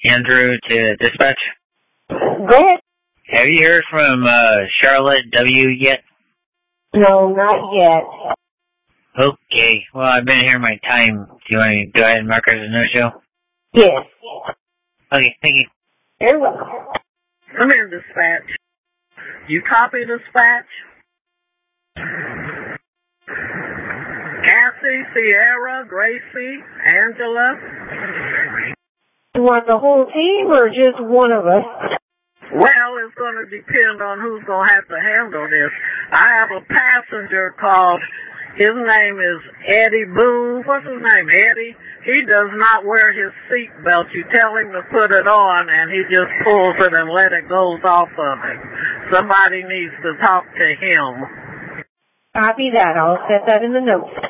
Andrew to dispatch. Go ahead. Have you heard from Charlotte W. yet? No, not yet. Okay. Well, I've been here my time. Do you want to go ahead and mark her as a no-show? Yes. Okay, thank you. Very well. Come in, dispatch. You copy, dispatch? Cassie, Sierra, Gracie, Angela? You want the whole team or just one of us? Well, it's going to depend on who's going to have to handle this. I have a passenger called, his name is Eddie Boone. What's his name, Eddie? He does not wear his seatbelt. You tell him to put it on, and he just pulls it and let it go off of him. Somebody needs to talk to him. Copy that. I'll set that in the notes.